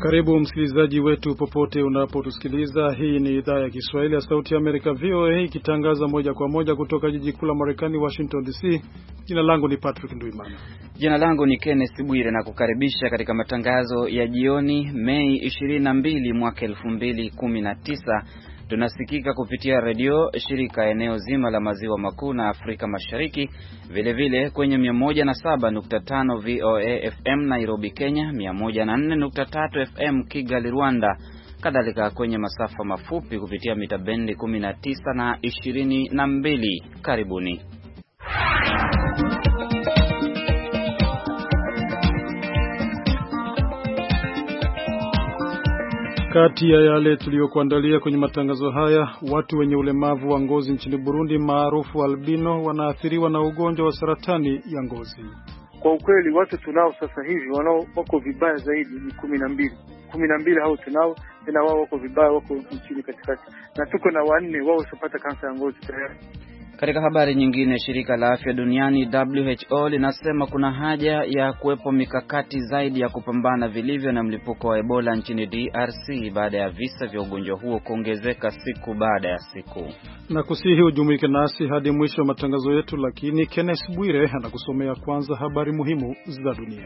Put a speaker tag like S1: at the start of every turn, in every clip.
S1: Karibu msikilizaji wetu popote unapotusikiliza. Hii ni idhaa ya Kiswahili ya Sauti ya Amerika VOA ikitangaza moja kwa moja kutoka jiji kuu la Marekani Washington DC. Jina langu ni Patrick Nduimana.
S2: Jina langu ni Kenneth Bwire na kukaribisha katika matangazo ya jioni Mei 22 mwaka 2019. Tunasikika kupitia redio shirika eneo zima la maziwa makuu na Afrika Mashariki, vile vile kwenye 107.5 VOA FM Nairobi Kenya, 104.3 FM Kigali Rwanda, kadhalika kwenye masafa mafupi kupitia mita bendi 19 na 22. Karibuni.
S1: Kati ya yale tuliyokuandalia kwenye matangazo haya, watu wenye ulemavu wa ngozi nchini Burundi maarufu albino wanaathiriwa na ugonjwa wa saratani ya ngozi.
S3: Kwa ukweli watu tunao sasa hivi wako vibaya zaidi ni 12 hao tunao, tena wao wako vibaya, wako nchini katikati, na tuko na 4 wao wasipata kansa ya ngozi tayari.
S2: Katika habari nyingine, shirika la afya duniani WHO linasema kuna haja ya kuwepo mikakati zaidi ya kupambana vilivyo na mlipuko wa Ebola nchini DRC baada ya visa vya ugonjwa huo kuongezeka siku baada ya siku.
S1: Na kusihi ujumuike nasi hadi mwisho wa matangazo yetu, lakini Kenneth Bwire anakusomea kwanza habari muhimu za dunia.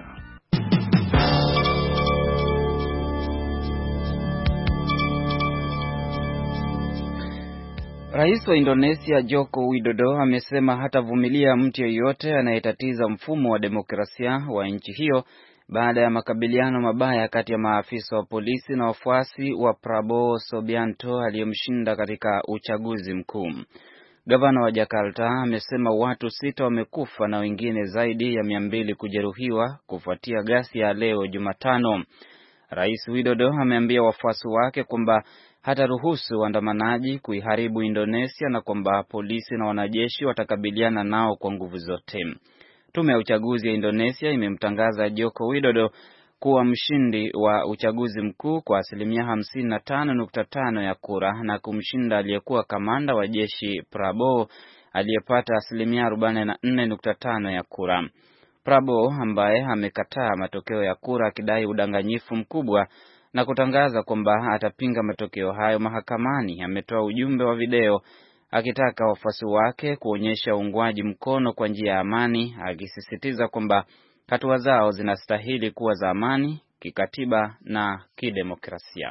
S2: Rais wa Indonesia Joko Widodo amesema hatavumilia mtu yeyote anayetatiza mfumo wa demokrasia wa nchi hiyo baada ya makabiliano mabaya kati ya maafisa wa polisi na wafuasi wa Prabowo Subianto aliyemshinda katika uchaguzi mkuu. Gavana wa Jakarta amesema watu 6 wamekufa na wengine zaidi ya 200 kujeruhiwa kufuatia ghasia ya leo Jumatano. Rais Widodo ameambia wafuasi wake kwamba hataruhusu waandamanaji kuiharibu Indonesia na kwamba polisi na wanajeshi watakabiliana nao kwa nguvu zote. Tume ya uchaguzi ya Indonesia imemtangaza Joko Widodo kuwa mshindi wa uchaguzi mkuu kwa 55.5% ya kura na kumshinda aliyekuwa kamanda wa jeshi Prabowo aliyepata 44.5% ya kura. Prabowo ambaye amekataa matokeo ya kura akidai udanganyifu mkubwa na kutangaza kwamba atapinga matokeo hayo mahakamani, ametoa ujumbe wa video akitaka wafuasi wake kuonyesha uungwaji mkono kwa njia ya amani, akisisitiza kwamba hatua zao zinastahili kuwa za amani, kikatiba na kidemokrasia.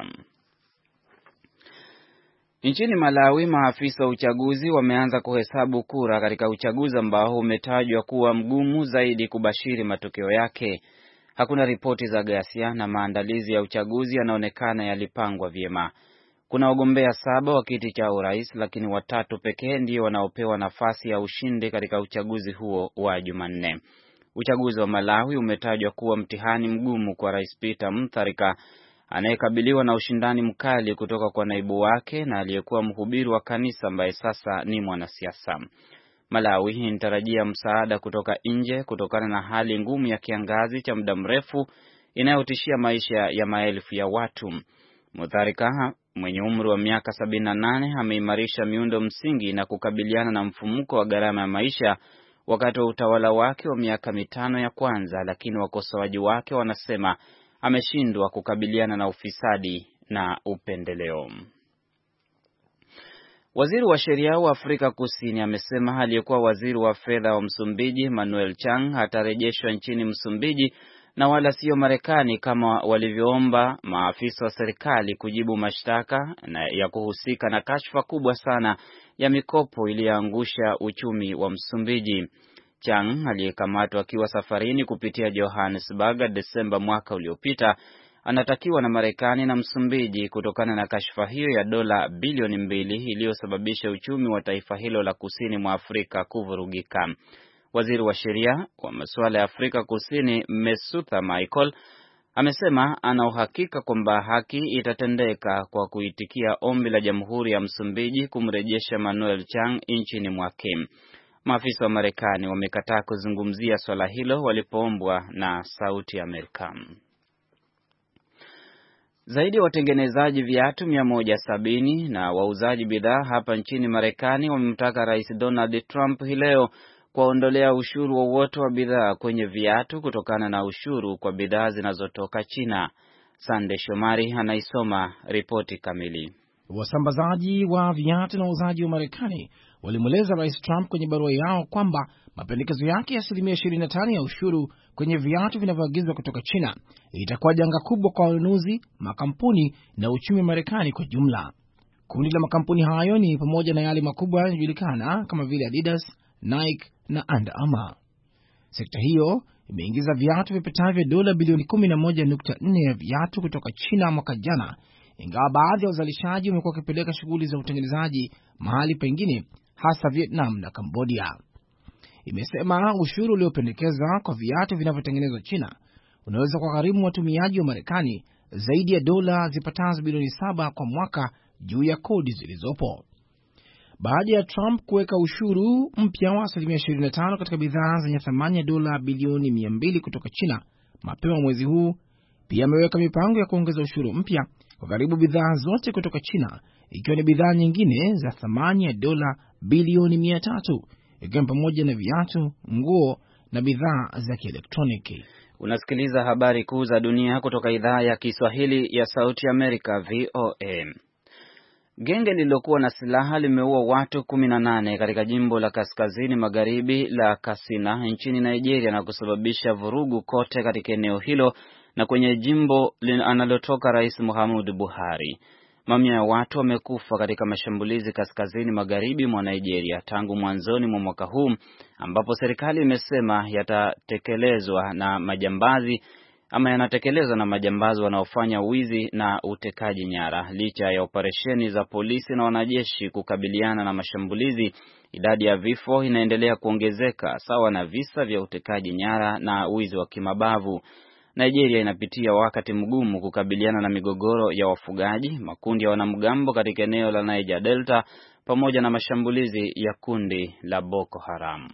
S2: Nchini Malawi, maafisa wa uchaguzi wameanza kuhesabu kura katika uchaguzi ambao umetajwa kuwa mgumu zaidi kubashiri matokeo yake. Hakuna ripoti za ghasia na maandalizi ya uchaguzi yanaonekana yalipangwa vyema. Kuna wagombea 7 wa kiti cha urais, lakini 3 pekee ndio wanaopewa nafasi ya ushindi katika uchaguzi huo wa Jumanne. Uchaguzi wa Malawi umetajwa kuwa mtihani mgumu kwa Rais Peter Mutharika anayekabiliwa na ushindani mkali kutoka kwa naibu wake na aliyekuwa mhubiri wa kanisa ambaye sasa ni mwanasiasa. Malawi inatarajia msaada kutoka nje kutokana na hali ngumu ya kiangazi cha muda mrefu inayotishia maisha ya maelfu ya watu. Mutharika mwenye umri wa miaka 78 ameimarisha miundo msingi na kukabiliana na mfumuko wa gharama ya maisha wakati wa utawala wake wa miaka 5 ya kwanza, lakini wakosoaji wake wanasema ameshindwa kukabiliana na ufisadi na upendeleo. Waziri wa sheria wa Afrika Kusini amesema aliyekuwa waziri wa fedha wa Msumbiji Manuel Chang atarejeshwa nchini Msumbiji na wala sio Marekani kama walivyoomba maafisa wa serikali kujibu mashtaka ya kuhusika na kashfa kubwa sana ya mikopo iliyoangusha uchumi wa Msumbiji. Chang aliyekamatwa akiwa safarini kupitia Johannesburg Desemba mwaka uliopita anatakiwa na Marekani na Msumbiji kutokana na kashfa hiyo ya dola bilioni 2 iliyosababisha uchumi wa taifa hilo la kusini mwa Afrika kuvurugika. Waziri wa sheria wa masuala ya Afrika Kusini Mesutha Michael amesema ana uhakika kwamba haki itatendeka kwa kuitikia ombi la Jamhuri ya Msumbiji kumrejesha Manuel Chang nchini mwake. Maafisa wa Marekani wamekataa kuzungumzia swala hilo walipoombwa na Sauti ya Amerika. Zaidi ya watengenezaji viatu 170 na wauzaji bidhaa hapa nchini Marekani wamemtaka Rais Donald Trump hii leo kuondolea ushuru wowote wa bidhaa kwenye viatu kutokana na ushuru kwa bidhaa zinazotoka China. Sande Shomari anaisoma ripoti kamili.
S4: Wasambazaji wa viatu na wauzaji wa Marekani walimweleza Rais Trump kwenye barua yao kwamba mapendekezo yake ya 25% ya ushuru kwenye viatu vinavyoagizwa kutoka China itakuwa janga kubwa kwa wanunuzi, makampuni na uchumi wa Marekani kwa jumla. Kundi la makampuni hayo ni pamoja na yale makubwa yanayojulikana kama vile Adidas, Nike na Under Armour. Sekta hiyo imeingiza viatu vipatavyo dola bilioni 11.4 ya viatu kutoka China mwaka jana, ingawa baadhi ya wazalishaji wamekuwa wakipeleka shughuli za utengenezaji mahali pengine, hasa Vietnam na Cambodia. Imesema ushuru uliopendekezwa kwa viatu vinavyotengenezwa China unaweza kugharimu watumiaji wa Marekani zaidi ya dola zipatazo bilioni 7 kwa mwaka juu ya kodi zilizopo. Baada ya Trump kuweka ushuru mpya wa 25% katika bidhaa zenye thamani ya dola bilioni 200 kutoka China mapema mwezi huu, pia ameweka mipango ya kuongeza ushuru mpya kwa karibu bidhaa zote kutoka China, ikiwa ni bidhaa nyingine za thamani ya dola bilioni 300, ikiwa pamoja na viatu, nguo na bidhaa za kielektroniki.
S2: Unasikiliza habari kuu za dunia kutoka idhaa ya Kiswahili ya Sauti Amerika, VOA. Genge lililokuwa na silaha limeua watu 18 katika jimbo la kaskazini magharibi la Katsina nchini Nigeria na kusababisha vurugu kote katika eneo hilo na kwenye jimbo analotoka Rais Muhammadu Buhari. Mamia ya watu wamekufa katika mashambulizi kaskazini magharibi mwa Nigeria tangu mwanzoni mwa mwaka huu, ambapo serikali imesema yanatekelezwa na majambazi wanaofanya wizi na utekaji nyara. Licha ya operesheni za polisi na wanajeshi kukabiliana na mashambulizi, idadi ya vifo inaendelea kuongezeka sawa na visa vya utekaji nyara na wizi wa kimabavu. Nigeria inapitia wakati mgumu kukabiliana na migogoro ya wafugaji, makundi ya wanamgambo katika eneo la Niger Delta pamoja na mashambulizi ya kundi la Boko Haram.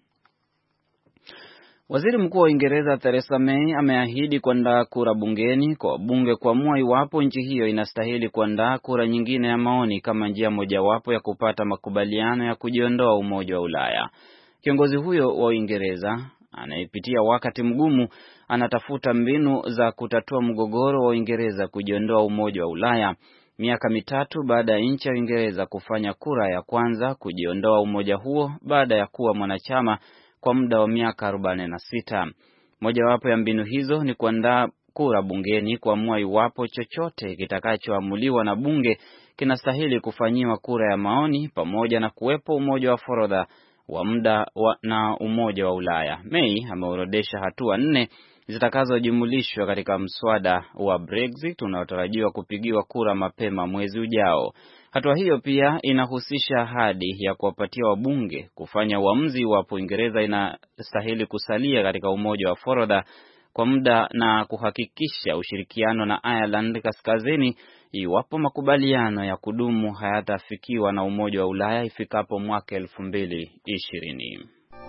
S2: Waziri Mkuu wa Uingereza Theresa May ameahidi kuandaa kura bungeni kwa wabunge kuamua iwapo nchi hiyo inastahili kuandaa kura nyingine ya maoni kama njia mojawapo ya kupata makubaliano ya kujiondoa Umoja wa Ulaya. Kiongozi huyo wa Uingereza anayepitia wakati mgumu anatafuta mbinu za kutatua mgogoro wa Uingereza kujiondoa Umoja wa Ulaya, miaka 3 baada ya nchi ya Uingereza kufanya kura ya kwanza kujiondoa umoja huo baada ya kuwa mwanachama kwa muda wa miaka 46. Mojawapo ya mbinu hizo ni kuandaa kura bungeni kuamua iwapo chochote kitakachoamuliwa na bunge kinastahili kufanyiwa kura ya maoni, pamoja na kuwepo umoja wa forodha wa muda na Umoja wa Ulaya. May ameorodesha hatua 4 zitakazojumulishwa katika mswada wa Brexit unaotarajiwa kupigiwa kura mapema mwezi ujao. Hatua hiyo pia inahusisha ahadi ya kuwapatia wabunge kufanya uamuzi iwapo Uingereza inastahili kusalia katika umoja wa forodha kwa muda na kuhakikisha ushirikiano na Ireland Kaskazini iwapo makubaliano ya kudumu hayatafikiwa na Umoja wa Ulaya ifikapo mwaka 2020.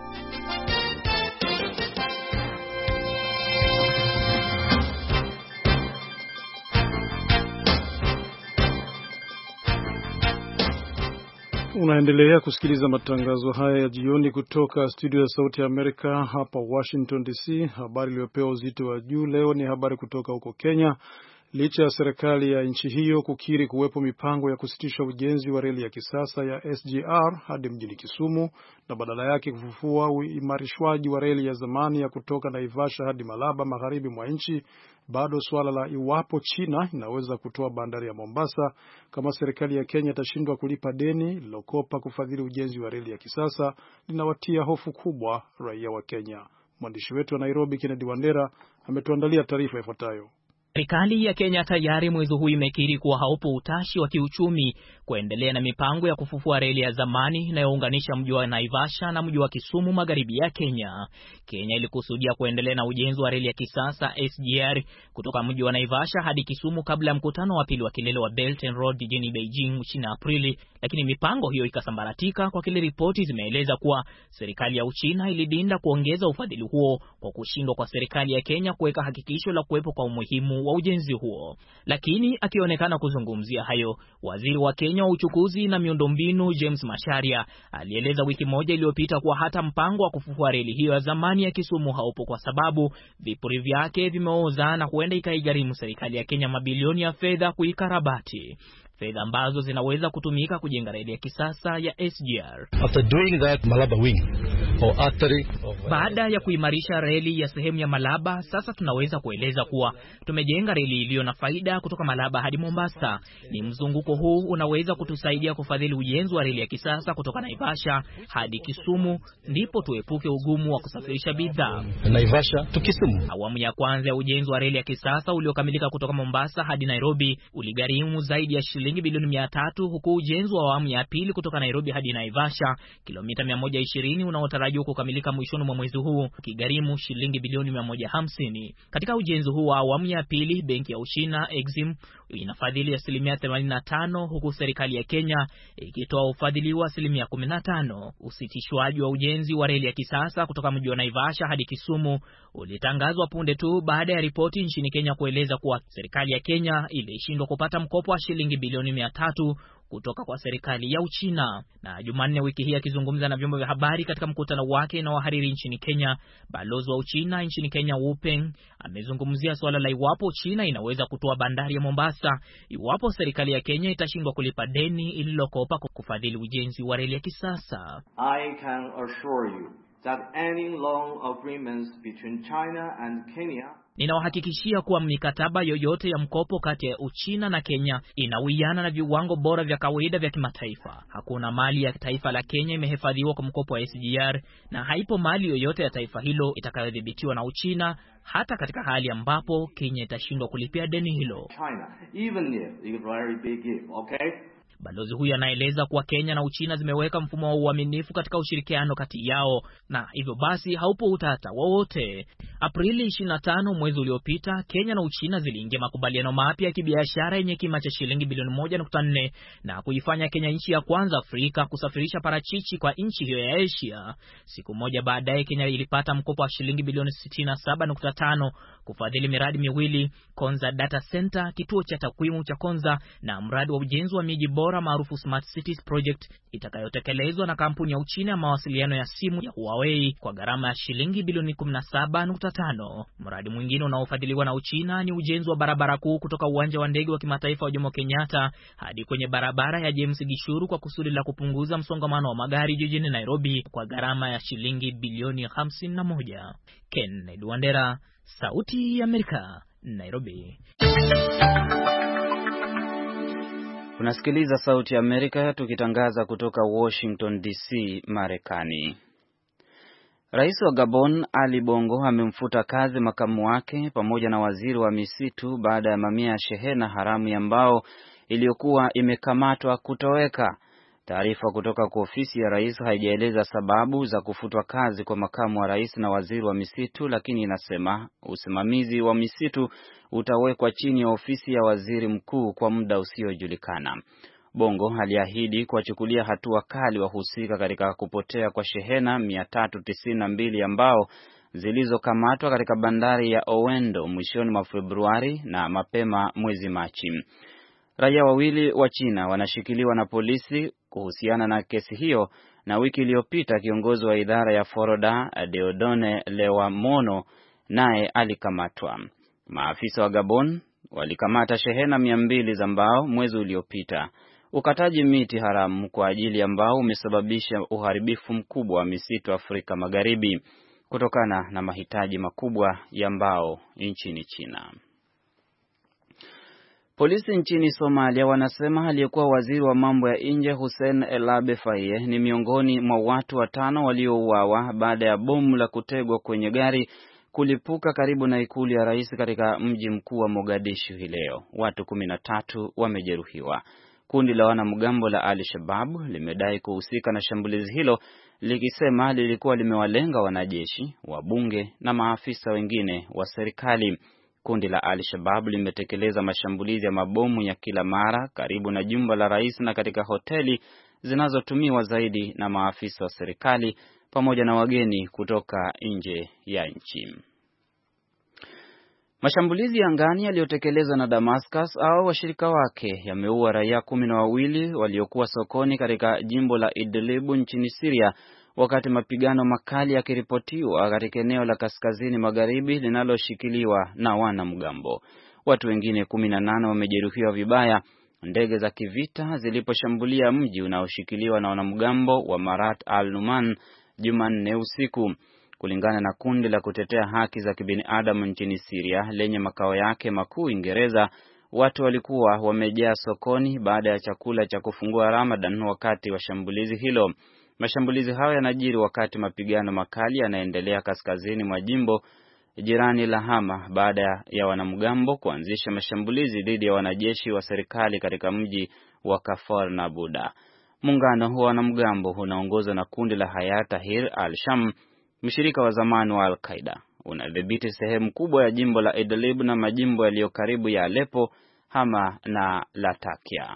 S1: Unaendelea kusikiliza matangazo haya ya jioni kutoka studio ya Sauti ya Amerika hapa Washington DC. Habari iliyopewa uzito wa juu leo ni habari kutoka huko Kenya. Licha ya serikali ya nchi hiyo kukiri kuwepo mipango ya kusitisha ujenzi wa reli ya kisasa ya SGR hadi mjini Kisumu na badala yake kufufua uimarishwaji wa reli ya zamani ya kutoka Naivasha hadi Malaba magharibi mwa nchi, bado suala la iwapo China inaweza kutoa bandari ya Mombasa kama serikali ya Kenya itashindwa kulipa deni lilokopa kufadhili ujenzi wa reli ya kisasa linawatia hofu kubwa raia wa Kenya. Mwandishi wetu wa Nairobi Kennedy Wandera ametuandalia taarifa ifuatayo.
S5: Serikali ya Kenya tayari mwezi huu imekiri kuwa haupo utashi wa kiuchumi kuendelea na mipango ya kufufua reli ya zamani inayounganisha mji wa Naivasha na mji wa Kisumu magharibi ya Kenya. Kenya ilikusudia kuendelea na ujenzi wa reli ya kisasa SGR kutoka mji wa Naivasha hadi Kisumu kabla ya mkutano wa pili wa kilele wa Belt and Road jijini Beijing mwezi Aprili, lakini mipango hiyo ikasambaratika kwa kile ripoti zimeeleza kuwa serikali ya Uchina ilidinda kuongeza ufadhili huo kwa kushindwa kwa serikali ya Kenya kuweka hakikisho la kuwepo kwa umuhimu ugumu wa ujenzi huo. Lakini akionekana kuzungumzia hayo, waziri wa Kenya wa uchukuzi na miundombinu James Macharia alieleza wiki moja iliyopita kuwa hata mpango wa kufufua reli hiyo ya zamani ya Kisumu haupo kwa sababu vipuri vyake vimeoza na huenda ikaigharimu serikali ya Kenya mabilioni ya fedha kuikarabati, fedha ambazo zinaweza kutumika kujenga reli ya kisasa ya SGR.
S6: After doing that Malaba wing or artery
S5: baada ya kuimarisha reli ya sehemu ya Malaba, sasa tunaweza kueleza kuwa tumejenga reli iliyo na faida kutoka Malaba hadi Mombasa. Ni mzunguko huu unaweza kutusaidia kufadhili ujenzi wa reli ya kisasa kutoka Naivasha hadi Kisumu, ndipo tuepuke ugumu wa kusafirisha bidhaa.
S6: Naivasha to Kisumu.
S5: Awamu ya kwanza ya ujenzi wa reli ya kisasa uliokamilika kutoka Mombasa hadi Nairobi uligharimu zaidi ya shilingi bilioni 300, huku ujenzi wa awamu ya pili kutoka Nairobi hadi Naivasha, kilomita 120, unaotarajiwa kukamilika mwishoni mwa mwezi huu, kigharimu shilingi bilioni 150. Katika ujenzi huu wa awamu ya pili, benki ya Uchina Exim inafadhili 85%, huku serikali ya Kenya ikitoa ufadhili wa 15%. Usitishwaji wa ujenzi wa reli ya kisasa kutoka mji wa Naivasha hadi Kisumu ulitangazwa punde tu baada ya ripoti nchini Kenya kueleza kuwa serikali ya Kenya ilishindwa kupata mkopo wa shilingi bilioni 300 kutoka kwa serikali ya Uchina. Na Jumanne wiki hii akizungumza na vyombo vya habari katika mkutano wake na wahariri nchini Kenya, balozi wa Uchina nchini Kenya Wu Peng amezungumzia swala la iwapo China inaweza kutoa bandari ya Mombasa iwapo serikali ya Kenya itashindwa kulipa deni ililokopa kufadhili ujenzi wa reli ya kisasa.
S7: I can assure you that any loan agreements between China and Kenya,
S5: ninawahakikishia kuwa mikataba yoyote ya mkopo kati ya Uchina na Kenya inawiana na viwango bora vya kawaida vya kimataifa. Hakuna mali ya taifa la Kenya imehifadhiwa kwa mkopo wa SGR, na haipo mali yoyote ya taifa hilo itakayodhibitiwa na Uchina, hata katika hali ambapo Kenya itashindwa kulipia deni hilo.
S7: China, even if it's very big if, okay?
S5: Balozi huyu anaeleza kuwa Kenya na Uchina zimeweka mfumo wa uaminifu katika ushirikiano kati yao, na hivyo basi haupo utata wowote. Aprili 25 mwezi uliopita, Kenya na Uchina ziliingia makubaliano mapya ya kibiashara yenye kima cha shilingi bilioni 1.4 na kuifanya Kenya nchi ya kwanza Afrika kusafirisha parachichi kwa nchi hiyo ya Asia. Siku moja baadaye, Kenya ilipata mkopo wa shilingi bilioni 67.5 kufadhili miradi miwili: Konza Data Center, kituo cha takwimu cha Konza, na mradi wa ujenzi wa miji bora maarufu Smart Cities Project itakayotekelezwa na kampuni ya Uchina ya mawasiliano ya simu ya Huawei kwa gharama ya shilingi bilioni 17.5. Mradi mwingine unaofadhiliwa na Uchina ni ujenzi wa barabara kuu kutoka uwanja wa ndege wa kimataifa wa Jomo Kenyatta hadi kwenye barabara ya James Gishuru kwa kusudi la kupunguza msongamano wa magari jijini Nairobi kwa gharama ya shilingi bilioni 51. Kennedy Wandera, Sauti ya Amerika, Nairobi.
S2: Unasikiliza Sauti ya Amerika tukitangaza kutoka Washington DC, Marekani. Rais wa Gabon Ali Bongo amemfuta kazi makamu wake pamoja na waziri wa misitu baada ya mamia ya shehena haramu ya mbao iliyokuwa imekamatwa kutoweka. Taarifa kutoka kwa ofisi ya rais haijaeleza sababu za kufutwa kazi kwa makamu wa rais na waziri wa misitu, lakini inasema usimamizi wa misitu utawekwa chini ya ofisi ya waziri mkuu kwa muda usiojulikana. Bongo aliahidi kuwachukulia hatua kali wahusika katika kupotea kwa shehena 392 ambao zilizokamatwa katika bandari ya Owendo mwishoni mwa Februari na mapema mwezi Machi. Raia wawili wa China wanashikiliwa na polisi kuhusiana na kesi hiyo, na wiki iliyopita kiongozi wa idara ya Foroda Deodone Lewamono naye alikamatwa. Maafisa wa Gabon walikamata shehena 200 za mbao mwezi uliopita. Ukataji miti haramu kwa ajili ya mbao umesababisha uharibifu mkubwa wa misitu Afrika Magharibi kutokana na mahitaji makubwa ya mbao nchini China. Polisi nchini Somalia wanasema aliyekuwa waziri wa mambo ya nje Hussein El Abe Faye ni miongoni mwa watu 5 waliouawa baada ya bomu la kutegwa kwenye gari kulipuka karibu na ikulu ya rais katika mji mkuu wa Mogadishu hii leo. Watu 13 wamejeruhiwa. Kundi la wanamgambo la Al-Shabaab limedai kuhusika na shambulizi hilo, likisema lilikuwa limewalenga wanajeshi, wabunge na maafisa wengine wa serikali. Kundi la Al-Shabaab limetekeleza mashambulizi ya mabomu ya kila mara karibu na jumba la rais na katika hoteli zinazotumiwa zaidi na maafisa wa serikali pamoja na wageni kutoka nje ya nchi. Mashambulizi ya angani yaliyotekelezwa na Damascus au washirika wake yameua raia 12 waliokuwa sokoni katika jimbo la Idlib nchini Syria, wakati mapigano makali yakiripotiwa katika eneo la kaskazini magharibi linaloshikiliwa na wanamgambo. Watu wengine 18 wamejeruhiwa vibaya ndege za kivita ziliposhambulia mji unaoshikiliwa na wanamgambo wa Marat al-Numan Jumanne usiku. Kulingana na kundi la kutetea haki za kibinadamu nchini Syria lenye makao yake makuu Uingereza, watu walikuwa wamejaa sokoni baada ya chakula cha kufungua Ramadan wakati wa shambulizi hilo. Mashambulizi hayo yanajiri wakati mapigano makali yanaendelea kaskazini mwa jimbo jirani la Hama baada ya wanamgambo kuanzisha mashambulizi dhidi ya wanajeshi wa serikali katika mji wa Kafar na Buda. Muungano wa wanamgambo unaongozwa na kundi la Hayat Tahrir al-Sham, mshirika wa zamani wa Al-Qaeda, unadhibiti sehemu kubwa ya jimbo la Idlib na majimbo yaliyo karibu ya Aleppo, Hama na Latakia.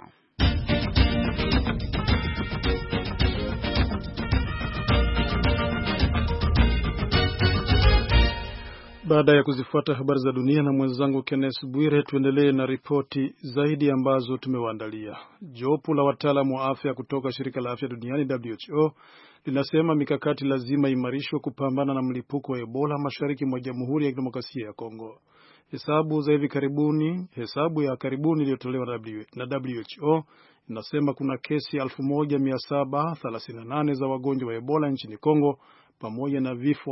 S1: Baada ya kuzifuata habari za dunia na mwenzangu Kenneth Bwire, tuendelee na ripoti zaidi ambazo tumewaandalia. Jopo la wataalamu wa afya kutoka shirika la afya duniani WHO linasema mikakati lazima imarishwe kupambana na mlipuko wa Ebola mashariki mwa Jamhuri ya Kidemokrasia ya Kongo. Hesabu ya karibuni iliyotolewa na WHO inasema kuna kesi 1738 za wagonjwa wa Ebola nchini Kongo pamoja na vifo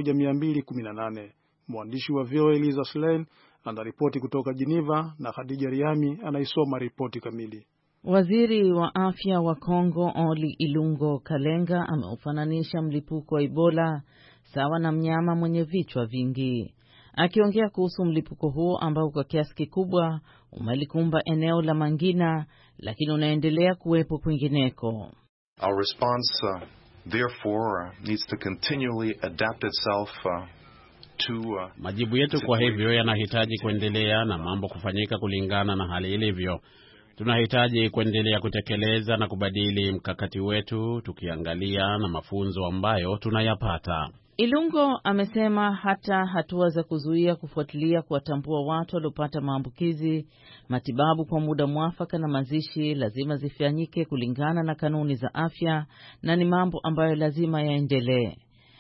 S1: 1218. Mwandishi wa VOA Eliza Schlein anaripoti kutoka Geneva na Khadija Riami anaisoma ripoti kamili.
S8: Waziri wa afya wa Kongo Oli Ilungo Kalenga ameufananisha mlipuko wa Ebola sawa na mnyama mwenye vichwa vingi. Akiongea kuhusu mlipuko huo ambao kwa kiasi kikubwa umelikumba eneo la Mangina lakini unaendelea kuwepo kwingineko.
S9: Our response therefore needs to continually adapt itself
S10: majibu yetu kwa hivyo yanahitaji kuendelea na mambo kufanyika kulingana na hali ilivyo. Tunahitaji kuendelea kutekeleza na kubadili mkakati wetu tukiangalia na mafunzo ambayo tunayapata.
S8: Ilungo amesema hata hatua za kuzuia, kufuatilia, kuwatambua watu waliopata maambukizi, matibabu kwa muda mwafaka na mazishi lazima zifanyike kulingana na kanuni za afya na ni mambo ambayo lazima yaendelee.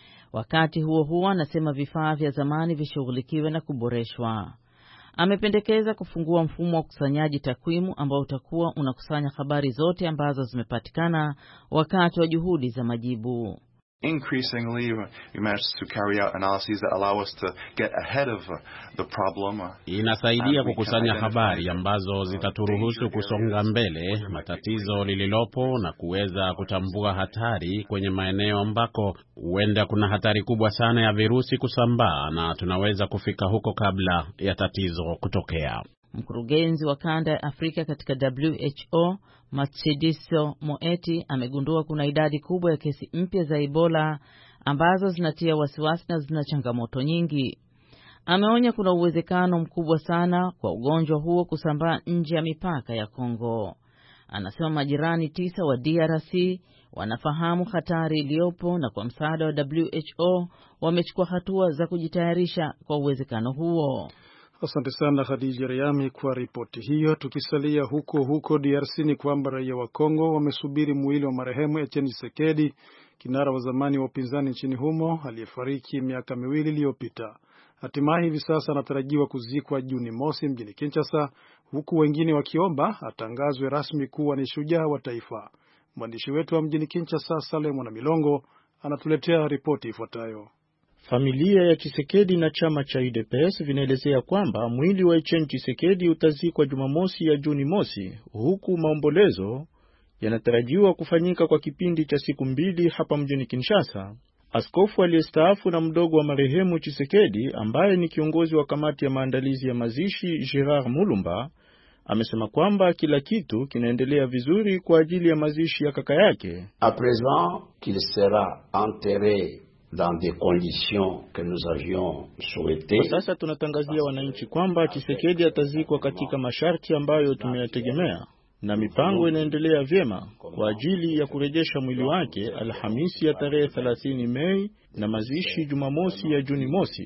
S8: Wakati huo huo, anasema vifaa vya zamani vishughulikiwe na kuboreshwa. Amependekeza kufungua mfumo wa ukusanyaji takwimu ambao utakuwa unakusanya habari zote ambazo zimepatikana wakati wa juhudi za majibu.
S9: Increasingly, we managed to carry out analyses that allow us to get ahead of the problem.
S10: Inasaidia kukusanya habari ambazo zitaturuhusu kusonga mbele matatizo lililopo na kuweza kutambua hatari kwenye maeneo ambako huenda kuna hatari kubwa sana ya virusi kusambaa na tunaweza kufika huko kabla ya tatizo kutokea.
S8: Mkurugenzi wa kanda ya Afrika katika WHO, Matshidiso Moeti, amegundua kuna idadi kubwa ya kesi mpya za Ebola ambazo zinatia wasiwasi na zina changamoto nyingi. Ameonya kuna uwezekano mkubwa sana kwa ugonjwa huo kusambaa nje ya mipaka ya Kongo. Anasema majirani 9 wa DRC wanafahamu hatari iliyopo na kwa msaada wa WHO wamechukua hatua za kujitayarisha kwa uwezekano huo.
S1: Asante sana Khadija Riami kwa ripoti hiyo. Tukisalia huko DRC ni kwamba raia wa Kongo wamesubiri mwili wa marehemu Etienne Tshisekedi, kinara wa zamani wa upinzani nchini humo aliyefariki miaka 2 iliyopita. Hatimaye hivi sasa anatarajiwa kuzikwa Juni mosi mjini Kinshasa, huku wengine wakiomba atangazwe rasmi kuwa ni shujaa wa taifa. Mwandishi wetu wa mjini Kinshasa Salemo na Milongo anatuletea ripoti ifuatayo.
S11: Familia ya Tshisekedi na chama cha UDPS vinaelezea kwamba mwili wa Etienne Tshisekedi utazikwa Jumamosi ya Juni mosi, huku maombolezo yanatarajiwa kufanyika kwa kipindi cha siku 2 hapa mjini Kinshasa. Askofu aliyestaafu na mdogo wa marehemu Tshisekedi ambaye ni kiongozi wa kamati ya maandalizi ya mazishi Gerard Mulumba amesema kwamba kila kitu kinaendelea vizuri kwa ajili ya mazishi ya kaka yake.
S12: À présent qu'il sera enterré dans des conditions que nous avions souhaité.
S11: Sasa tunatangazia wananchi kwamba Tshisekedi atazikwa katika masharti ambayo tumeyategemea na mipango inaendelea vyema kwa ajili ya kurejesha mwili wake Alhamisi ya tarehe 30 Mei na mazishi Jumamosi ya Juni mosi.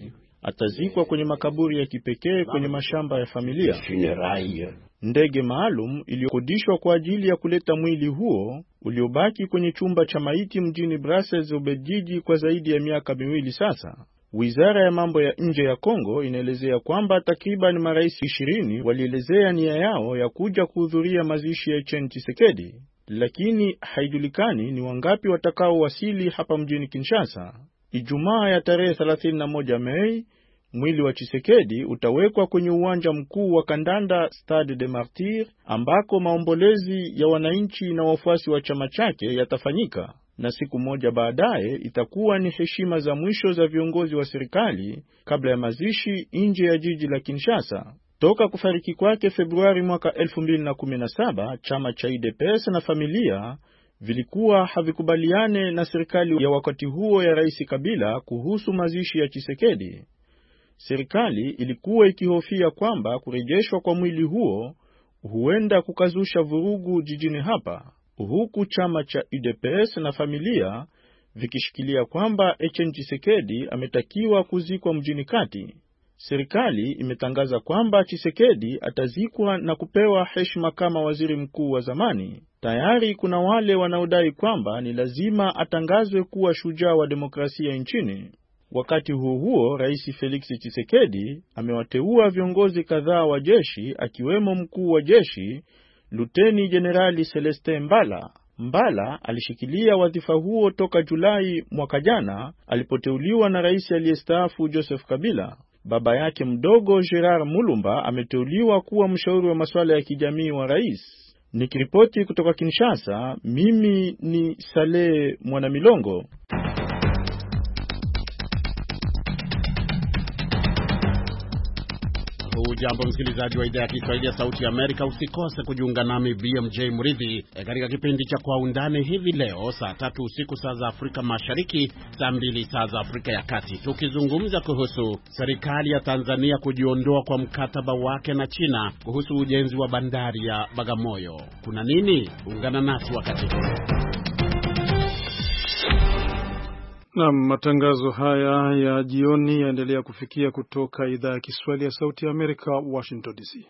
S11: atazikwa kwenye makaburi ya kipekee kwenye mashamba ya familia. Ndege maalum iliyokodishwa kwa ajili ya kuleta mwili huo uliobaki kwenye chumba cha maiti mjini Brussels, Ubelgiji kwa zaidi ya miaka 2 sasa. Wizara ya mambo ya nje ya Kongo inaelezea kwamba takriban marais 20 walielezea nia yao ya kuja kuhudhuria mazishi ya Etienne Tshisekedi, lakini haijulikani ni wangapi watakao wasili hapa mjini Kinshasa. Ijumaa ya tarehe 31 Mei, mwili wa Tshisekedi utawekwa kwenye uwanja mkuu wa kandanda Stade des Martyrs, ambako maombolezi ya wananchi na wafuasi wa chama chake yatafanyika, na siku moja baadaye itakuwa ni heshima za mwisho za viongozi wa serikali kabla ya mazishi nje ya jiji la Kinshasa. Toka kufariki kwake Februari mwaka 2017, chama cha UDPS na familia vilikuwa havikubaliane na serikali ya wakati huo ya Rais Kabila kuhusu mazishi ya Tshisekedi. Serikali ilikuwa ikihofia kwamba kurejeshwa kwa mwili huo huenda kukazusha vurugu jijini hapa, huku chama cha UDPS na familia vikishikilia kwamba Etienne Tshisekedi ametakiwa kuzikwa mjini kati. Serikali imetangaza kwamba Tshisekedi atazikwa na kupewa heshima kama waziri mkuu wa zamani. Tayari kuna wale wanaodai kwamba ni lazima atangazwe kuwa shujaa wa demokrasia nchini. Wakati huo, Rais Felix Tshisekedi amewateua viongozi kadhaa wa jeshi, akiwemo mkuu wa jeshi Luteni Jenerali Celestin Mbala. Mbala alishikilia wadhifa huo toka Julai mwaka jana alipoteuliwa na rais aliyestaafu Joseph Kabila. Baba yake mdogo Gerard Mulumba ameteuliwa kuwa mshauri wa masuala ya kijamii wa rais. Nikiripoti kutoka Kinshasa, mimi ni Saleh Mwanamilongo.
S10: Jambo msikilizaji wa idhaa ya Kiswahili ya Sauti ya Amerika, usikose kujiunga nami BMJ Mridhi katika kipindi cha Kwa Undani hivi leo saa 3 usiku saa za Afrika Mashariki, saa 2 saa za Afrika ya Kati, tukizungumza kuhusu serikali ya Tanzania kujiondoa kwa mkataba wake na China kuhusu ujenzi wa bandari ya Bagamoyo. Kuna nini? Ungana nasi wakati huu.
S1: Na matangazo haya ya jioni yaendelea kufikia kutoka idhaa ya Kiswahili ya Sauti ya Amerika, Washington DC.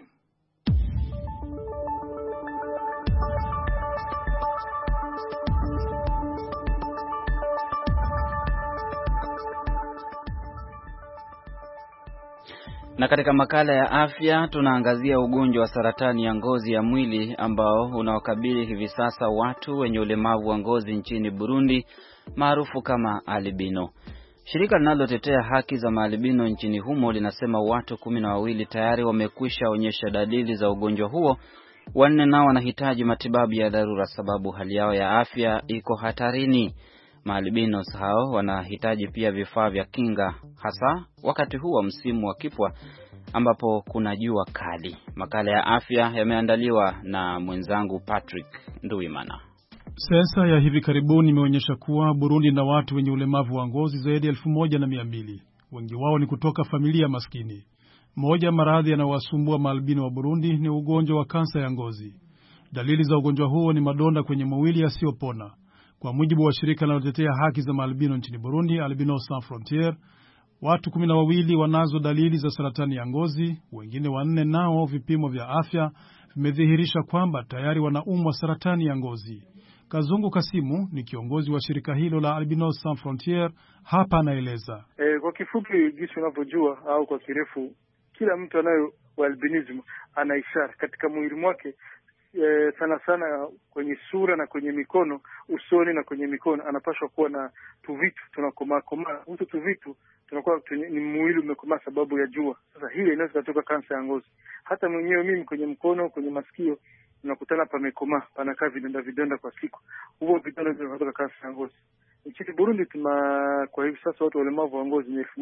S2: Na katika makala ya afya tunaangazia ugonjwa wa saratani ya ngozi ya mwili ambao unawakabili hivi sasa watu wenye ulemavu wa ngozi nchini Burundi, maarufu kama albino. Shirika linalotetea haki za maalbino nchini humo linasema watu 12 tayari wamekwisha onyesha dalili za ugonjwa huo. 4 nao wanahitaji matibabu ya dharura sababu hali yao ya afya iko hatarini. Maalbinos hao wanahitaji pia vifaa vya kinga, hasa wakati huu wa msimu wa kipwa ambapo kuna jua kali. Makala ya afya yameandaliwa na mwenzangu Patrick Nduwimana.
S1: Sensa ya hivi karibuni imeonyesha kuwa Burundi na watu wenye ulemavu wa ngozi zaidi ya 1200. Wengi wao ni kutoka familia maskini. Moja ya maradhi yanayowasumbua maalbino wa Burundi ni ugonjwa wa kansa ya ngozi. Dalili za ugonjwa huo ni madonda kwenye mwili yasiyopona. Kwa mujibu wa shirika linalotetea haki za maalbino nchini Burundi, Albinos Sans Frontieres, watu 12 wanazo dalili za saratani ya ngozi. Wengine 4 nao vipimo vya afya vimedhihirisha kwamba tayari wanaumwa saratani ya ngozi. Kazungu Kasimu ni kiongozi wa shirika hilo la Albinos Sans Frontieres, hapa anaeleza.
S3: Kwa kifupi, jinsi unavyojua au kwa kirefu, kila mtu anayo albinism ana ishara katika mwili mwake, sana sana kwenye sura na kwenye mikono, usoni na kwenye mikono, anapaswa kuwa na tuvitu tunakomaa. Huto tuvitu tunakuwa ni mwili umekomaa sababu ya jua. Sasa hili inaweza kutoka kansa ya ngozi. Hata mwenyewe mimi kwenye mkono, kwenye masikio unakutana pamekomaa, panakaa vidonda kwa siku. Huo vidonda vinatoka kansa ya ngozi. Nchini Burundi kwa hivi sasa watu walemavu wa ngozi ni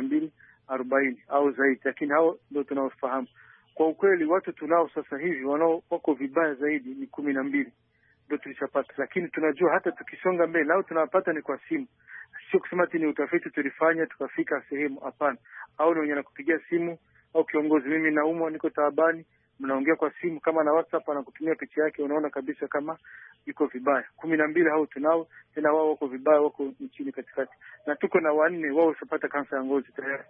S3: 1240 au zaidi, lakini hao ndio tunaofahamu. Kwa ukweli watu tunao sasa hivi wako vibaya zaidi ni 12 ndio tulishapata, lakini tunajua hata tukisonga mbele au tunawapata ni kwa simu. Sio kusema ati ni utafiti tulifanya tukafika sehemu, hapana. Au ni wenye nakupigia simu au kiongozi, mimi naumwa, niko taabani, mnaongea kwa simu kama na WhatsApp, anakutumia picha yake, unaona kabisa kama iko vibaya. 12 hao tunao, tena wao wako vibaya, wako nchini katikati. Na tuko na 4 wao washapata kansa ya ngozi tayari.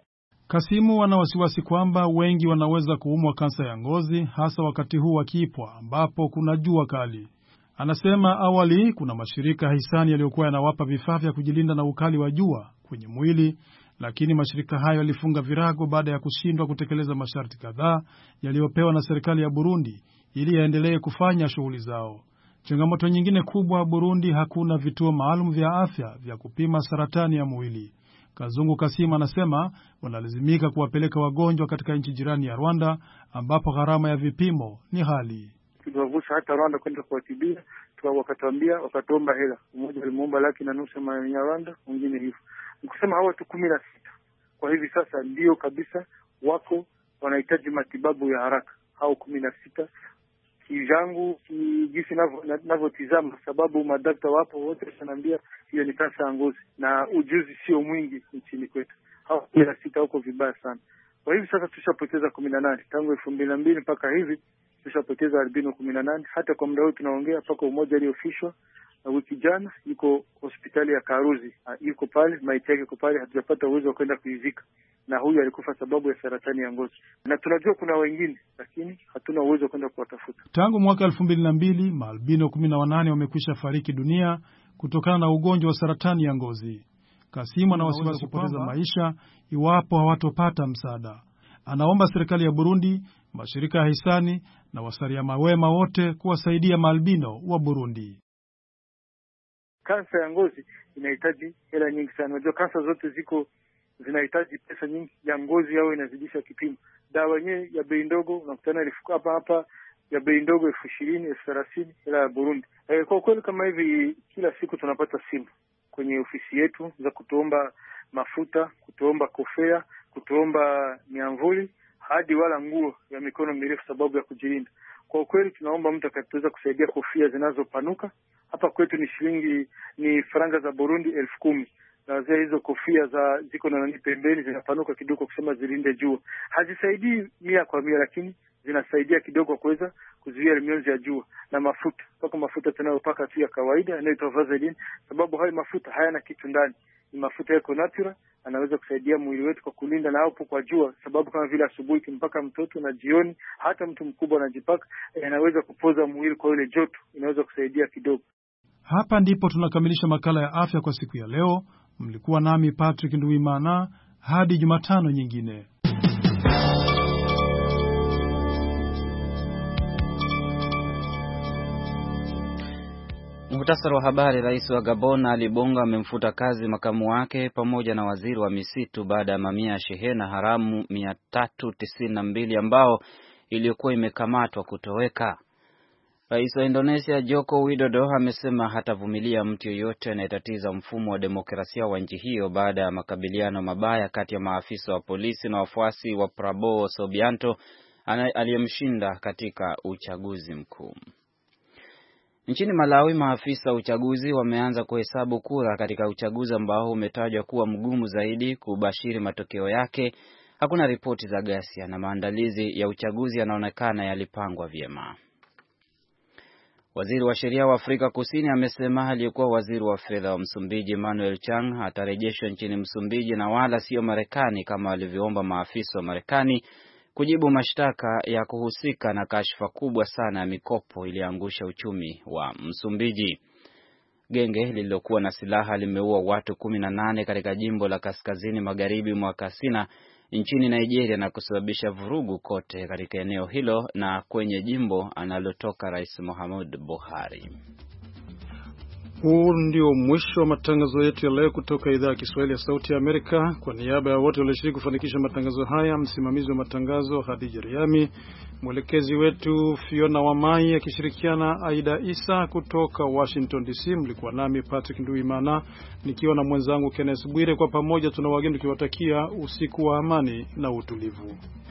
S1: Kasimu ana wasiwasi kwamba wengi wanaweza kuumwa kansa ya ngozi, hasa wakati huu wa kipwa ambapo kuna jua kali. Anasema awali kuna mashirika hisani yaliyokuwa yanawapa vifaa vya kujilinda na ukali wa jua kwenye mwili, lakini mashirika hayo yalifunga virago baada ya kushindwa kutekeleza masharti kadhaa yaliyopewa na serikali ya Burundi ili yaendelee kufanya shughuli zao. Changamoto nyingine kubwa, Burundi hakuna vituo maalum vya afya vya kupima saratani ya mwili. Kazungu Kasima anasema wanalazimika kuwapeleka wagonjwa katika nchi jirani ya Rwanda ambapo gharama ya vipimo ni ghali.
S3: Tuliwavusha hata Rwanda kwenda kuwatibia, wakatuambia, wakatuomba hela. Mmoja alimuomba 1,500,000 ya Rwanda, mwingine hivyo. Nikusema hawa tu 16. Kwa hivi sasa ndio kabisa wako wanahitaji matibabu ya haraka. Hao 16 kijangu kijisi ninavyotizama, sababu madaktari wapo wote wananiambia hiyo ni kansa ya ngozi na ujuzi sio mwingi nchini kwetu. Hao 16 huko vibaya sana. Kwa hivi sasa tushapoteza 18 tangu 2002 mpaka hivi tushapoteza albino 18. Hata kwa muda huu tunaongea paka umoja aliyofishwa na wiki jana yuko hospitali ya Karuzi, yuko pale, maiti yake iko pale, hatujapata uwezo wa kwenda kuizika, na huyu alikufa sababu ya saratani ya ngozi. Na tunajua kuna wengine lakini hatuna uwezo wa kwenda kuwatafuta.
S1: Tangu mwaka 2002 maalbino 18 wamekwisha fariki dunia kutokana na ugonjwa wa saratani ya ngozi. Kasimu ana wasiwasi kupoteza maisha iwapo hawatopata msaada. Anaomba serikali ya Burundi, mashirika ya hisani na wasariama wema wote kuwasaidia maalbino wa Burundi.
S3: Kansa ya ngozi inahitaji hela nyingi sana. Unajua kansa zote zinahitaji pesa nyingi. Ya ngozi yao inazidisha kipimo. Dawa yenyewe ya bei ndogo unakutana hapa ya bei ndogo 20,000, 30,000 hela ya Burundi. Kwa kweli kama hivi kila siku tunapata simu kwenye ofisi yetu za kutuomba mafuta, kutuomba kofia, kutuomba miamvuli, hadi wala nguo ya mikono mirefu sababu ya kujilinda. Kwa kweli tunaomba mtu akatuweza kusaidia kofia zinazopanuka. Hapa kwetu ni faranga za Burundi 10,000. Na hizo kofia ziko na pembeni zinapanuka kidogo kusema zilinde jua. Hazisaidii 100%, lakini zinasaidia kidogo kuweza kuzuia mionzi ya jua. Na mafuta, paka mafuta tunayopaka tu ya kawaida yanaitwa Vaseline, sababu hayo mafuta hayana kitu ndani. Ni mafuta yako natural, anaweza kusaidia mwili wetu kwa kulinda na hapo kwa jua, sababu kama vile asubuhi kimpaka mtoto na jioni hata mtu mkubwa anajipaka, anaweza kupoza mwili kwa ile joto, inaweza kusaidia kidogo.
S1: Hapa ndipo tunakamilisha makala ya afya kwa siku ya leo. Mlikuwa nami Patrick Nduwimana, hadi Jumatano nyingine.
S2: Muhtasari wa habari. Rais wa Gabon Ali Bongo amemfuta kazi makamu wake pamoja na waziri wa misitu baada ya mamia ya shehena haramu 392 ambao iliyokuwa imekamatwa kutoweka. Rais wa Indonesia Joko Widodo amesema hatavumilia mtu yeyote anayetatiza mfumo wa demokrasia wa nchi hiyo baada ya makabiliano mabaya kati ya maafisa wa polisi na wafuasi wa Prabowo Subianto aliyemshinda katika uchaguzi mkuu. Nchini Malawi, maafisa wa uchaguzi wameanza kuhesabu kura katika uchaguzi ambao umetajwa kuwa mgumu zaidi kubashiri matokeo yake. Hakuna ripoti za ghasia na maandalizi ya uchaguzi yanaonekana yalipangwa vyema. Waziri wa sheria wa Afrika Kusini amesema aliyekuwa waziri wa fedha wa Msumbiji Manuel Chang atarejeshwa nchini Msumbiji na wala sio Marekani kama walivyoomba maafisa wa Marekani kujibu mashtaka ya kuhusika na kashfa kubwa sana ya mikopo iliyoangusha uchumi wa Msumbiji. Genge lililokuwa na silaha limeua watu 18 katika jimbo la kaskazini magharibi mwa Katsina nchini Nigeria na kusababisha vurugu kote katika eneo hilo na kwenye jimbo analotoka Rais Muhammadu Buhari.
S1: Huu ndio mwisho wa matangazo yetu ya leo kutoka idhaa ya Kiswahili ya Sauti ya Amerika. Kwa niaba ya wote walioshiriki kufanikisha matangazo haya, msimamizi wa matangazo Hadija Riami, mwelekezi wetu Fiona Wamai akishirikiana Aida Isa kutoka Washington DC. Mlikuwa nami Patrick Nduwimana nikiwa na mwenzangu Kenneth Bwire. Kwa pamoja tuna wageni tukiwatakia usiku wa amani na utulivu.